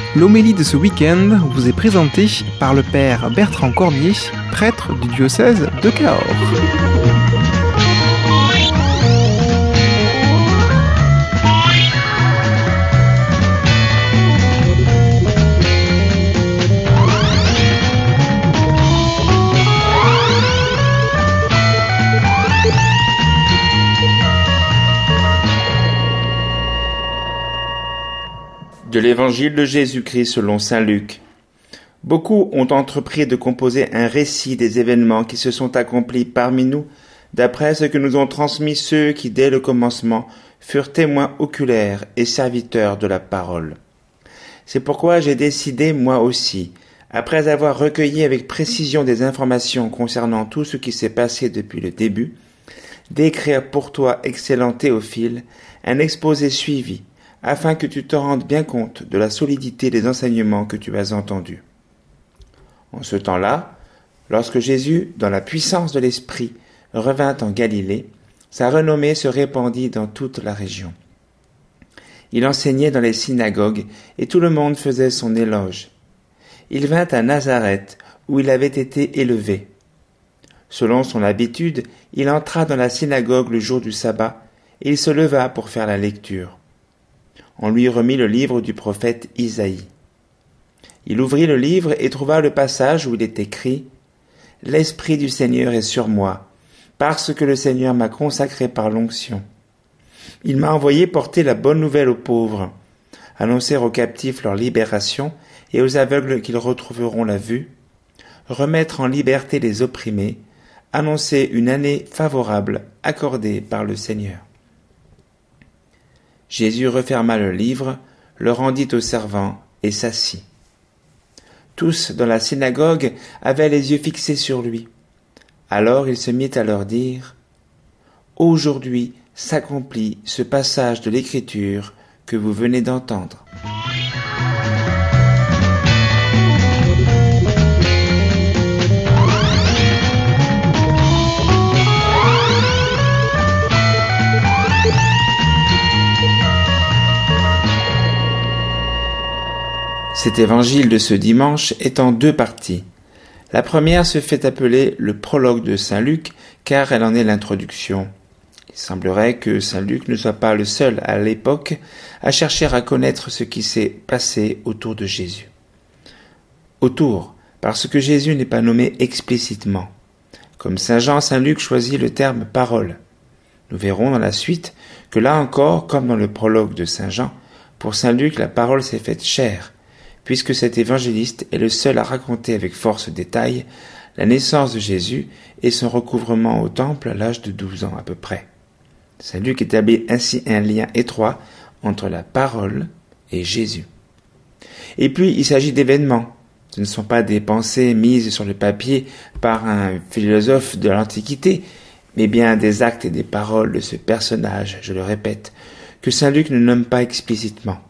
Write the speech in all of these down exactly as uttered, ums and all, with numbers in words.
L'homélie de ce week-end vous est présentée par le père Bertrand Cormier, prêtre du diocèse de Cahors. De l'Évangile de Jésus-Christ selon saint Luc. Beaucoup ont entrepris de composer un récit des événements qui se sont accomplis parmi nous, d'après ce que nous ont transmis ceux qui, dès le commencement, furent témoins oculaires et serviteurs de la parole. C'est pourquoi j'ai décidé, moi aussi, après avoir recueilli avec précision des informations concernant tout ce qui s'est passé depuis le début, d'écrire pour toi, excellent Théophile, un exposé suivi, afin que tu te rendes bien compte de la solidité des enseignements que tu as entendus. En ce temps-là, lorsque Jésus, dans la puissance de l'Esprit, revint en Galilée, sa renommée se répandit dans toute la région. Il enseignait dans les synagogues, et tout le monde faisait son éloge. Il vint à Nazareth, où il avait été élevé. Selon son habitude, il entra dans la synagogue le jour du sabbat, et il se leva pour faire la lecture. On lui remit le livre du prophète Isaïe. Il ouvrit le livre et trouva le passage où il est écrit « L'Esprit du Seigneur est sur moi, parce que le Seigneur m'a consacré par l'onction. Il m'a envoyé porter la bonne nouvelle aux pauvres, annoncer aux captifs leur libération et aux aveugles qu'ils retrouveront la vue, remettre en liberté les opprimés, annoncer une année favorable accordée par le Seigneur. » Jésus referma le livre, le rendit au servant et s'assit. Tous dans la synagogue avaient les yeux fixés sur lui. Alors il se mit à leur dire « Aujourd'hui s'accomplit ce passage de l'Écriture que vous venez d'entendre. » Cet évangile de ce dimanche est en deux parties. La première se fait appeler le prologue de saint Luc, car elle en est l'introduction. Il semblerait que saint Luc ne soit pas le seul à l'époque à chercher à connaître ce qui s'est passé autour de Jésus. Autour, parce que Jésus n'est pas nommé explicitement. Comme saint Jean, saint Luc choisit le terme parole. Nous verrons dans la suite que là encore, comme dans le prologue de saint Jean, pour saint Luc la parole s'est faite chair, puisque cet évangéliste est le seul à raconter avec force détail la naissance de Jésus et son recouvrement au temple à l'âge de douze ans à peu près. Saint Luc établit ainsi un lien étroit entre la parole et Jésus. Et puis il s'agit d'événements. Ce ne sont pas des pensées mises sur le papier par un philosophe de l'Antiquité, mais bien des actes et des paroles de ce personnage, je le répète, que saint Luc ne nomme pas explicitement.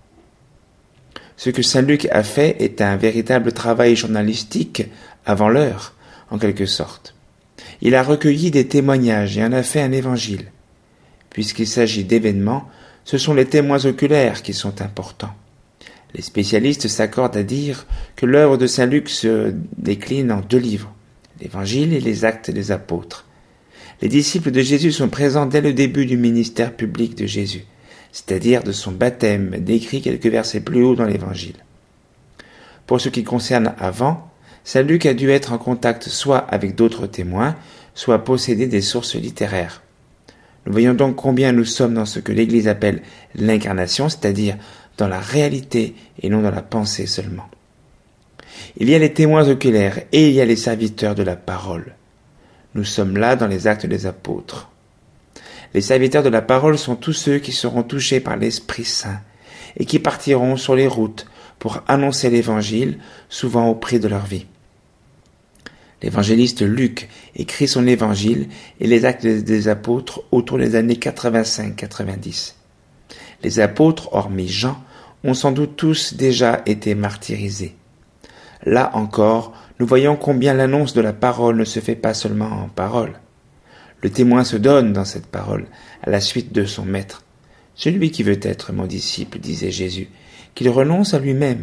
Ce que saint Luc a fait est un véritable travail journalistique avant l'heure, en quelque sorte. Il a recueilli des témoignages et en a fait un évangile. Puisqu'il s'agit d'événements, ce sont les témoins oculaires qui sont importants. Les spécialistes s'accordent à dire que l'œuvre de saint Luc se décline en deux livres, l'Évangile et les Actes des Apôtres. Les disciples de Jésus sont présents dès le début du ministère public de Jésus, c'est-à-dire de son baptême, décrit quelques versets plus haut dans l'Évangile. Pour ce qui concerne avant, saint Luc a dû être en contact soit avec d'autres témoins, soit posséder des sources littéraires. Nous voyons donc combien nous sommes dans ce que l'Église appelle l'incarnation, c'est-à-dire dans la réalité et non dans la pensée seulement. Il y a les témoins oculaires et il y a les serviteurs de la parole. Nous sommes là dans les Actes des Apôtres. Les serviteurs de la parole sont tous ceux qui seront touchés par l'Esprit Saint et qui partiront sur les routes pour annoncer l'Évangile, souvent au prix de leur vie. L'évangéliste Luc écrit son Évangile et les Actes des Apôtres autour des années quatre-vingt-cinq quatre-vingt-dix. Les apôtres, hormis Jean, ont sans doute tous déjà été martyrisés. Là encore, nous voyons combien l'annonce de la parole ne se fait pas seulement en parole. Le témoin se donne dans cette parole, à la suite de son maître. Celui qui veut être mon disciple, disait Jésus, qu'il renonce à lui-même,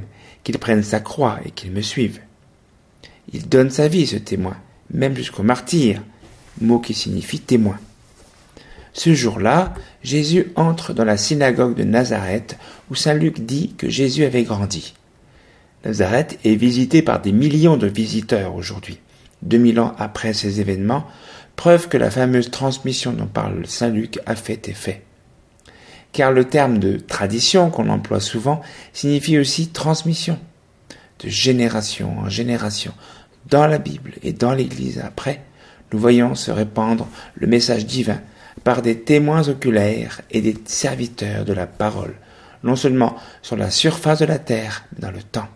qu'il prenne sa croix et qu'il me suive. Il donne sa vie, ce témoin, même jusqu'au martyr, mot qui signifie témoin. Ce jour-là, Jésus entre dans la synagogue de Nazareth, où saint Luc dit que Jésus avait grandi. Nazareth est visitée par des millions de visiteurs aujourd'hui, deux mille ans après ces événements, preuve que la fameuse transmission dont parle saint Luc a fait effet. Car le terme de tradition qu'on emploie souvent signifie aussi transmission, de génération en génération. Dans la Bible et dans l'Église après, nous voyons se répandre le message divin par des témoins oculaires et des serviteurs de la parole, non seulement sur la surface de la terre, mais dans le temps.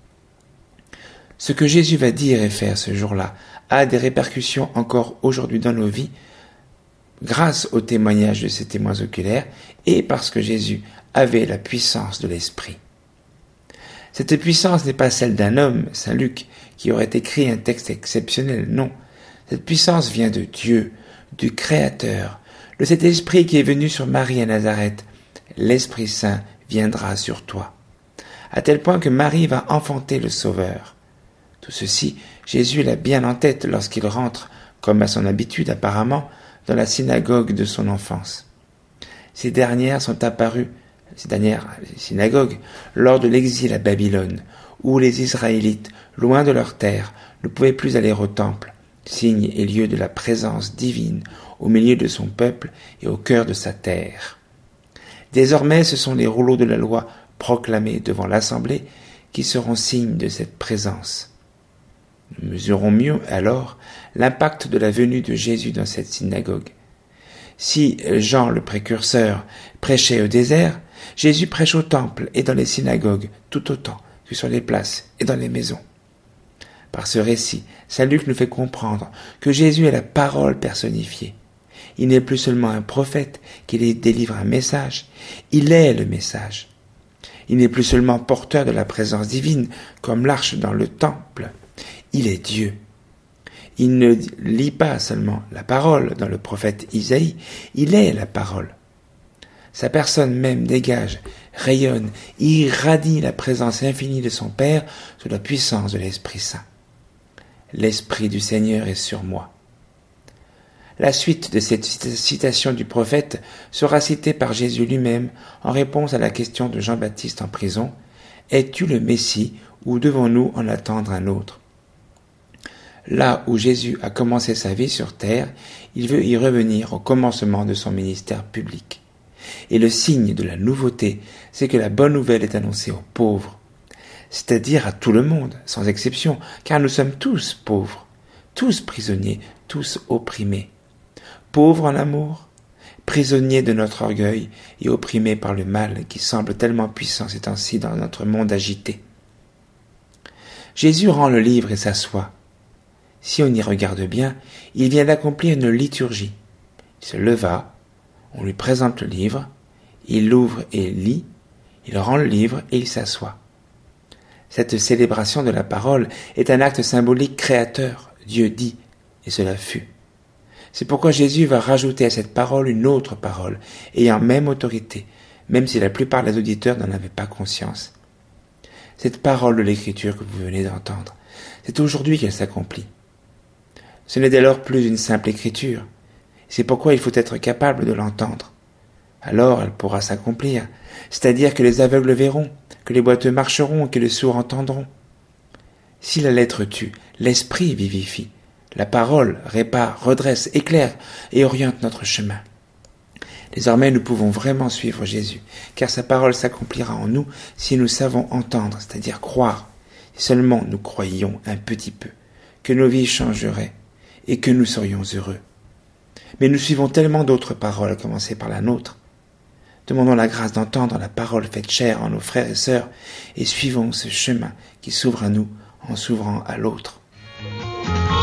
Ce que Jésus va dire et faire ce jour-là a des répercussions encore aujourd'hui dans nos vies, grâce au témoignage de ces témoins oculaires et parce que Jésus avait la puissance de l'Esprit. Cette puissance n'est pas celle d'un homme, saint Luc, qui aurait écrit un texte exceptionnel, non. Cette puissance vient de Dieu, du Créateur, de cet Esprit qui est venu sur Marie à Nazareth. L'Esprit Saint viendra sur toi. À tel point que Marie va enfanter le Sauveur. Tout ceci, Jésus l'a bien en tête lorsqu'il rentre, comme à son habitude apparemment, dans la synagogue de son enfance. Ces dernières sont apparues, ces dernières synagogues, lors de l'exil à Babylone, où les Israélites, loin de leur terre, ne pouvaient plus aller au temple, signe et lieu de la présence divine au milieu de son peuple et au cœur de sa terre. Désormais, ce sont les rouleaux de la loi proclamés devant l'Assemblée qui seront signes de cette présence. Nous mesurons mieux alors l'impact de la venue de Jésus dans cette synagogue. Si Jean le précurseur prêchait au désert, Jésus prêche au temple et dans les synagogues tout autant que sur les places et dans les maisons. Par ce récit, saint Luc nous fait comprendre que Jésus est la parole personnifiée. Il n'est plus seulement un prophète qui délivre un message, il est le message. Il n'est plus seulement porteur de la présence divine comme l'arche dans le temple, il est Dieu. Il ne lit pas seulement la parole dans le prophète Isaïe, il est la parole. Sa personne même dégage, rayonne, irradie la présence infinie de son Père sous la puissance de l'Esprit Saint. L'Esprit du Seigneur est sur moi. La suite de cette citation du prophète sera citée par Jésus lui-même en réponse à la question de Jean-Baptiste en prison « Es-tu le Messie ou devons-nous en attendre un autre ?» Là où Jésus a commencé sa vie sur terre, il veut y revenir au commencement de son ministère public. Et le signe de la nouveauté, c'est que la bonne nouvelle est annoncée aux pauvres, c'est-à-dire à tout le monde, sans exception, car nous sommes tous pauvres, tous prisonniers, tous opprimés. Pauvres en amour, prisonniers de notre orgueil et opprimés par le mal qui semble tellement puissant ces temps-ci dans notre monde agité. Jésus rend le livre et s'assoit. Si on y regarde bien, il vient d'accomplir une liturgie. Il se leva, on lui présente le livre, il l'ouvre et lit, il rend le livre et il s'assoit. Cette célébration de la parole est un acte symbolique créateur, Dieu dit, et cela fut. C'est pourquoi Jésus va rajouter à cette parole une autre parole, ayant même autorité, même si la plupart des auditeurs n'en avaient pas conscience. Cette parole de l'Écriture que vous venez d'entendre, c'est aujourd'hui qu'elle s'accomplit. Ce n'est dès lors plus une simple écriture. C'est pourquoi il faut être capable de l'entendre. Alors elle pourra s'accomplir, c'est-à-dire que les aveugles verront, que les boiteux marcheront et que les sourds entendront. Si la lettre tue, l'esprit vivifie. La parole répare, redresse, éclaire et oriente notre chemin. Désormais, nous pouvons vraiment suivre Jésus, car sa parole s'accomplira en nous si nous savons entendre, c'est-à-dire croire. Si seulement nous croyions un petit peu, que nos vies changeraient et que nous serions heureux. Mais nous suivons tellement d'autres paroles, à commencer par la nôtre. Demandons la grâce d'entendre la parole faite chair en nos frères et sœurs et suivons ce chemin qui s'ouvre à nous en s'ouvrant à l'autre.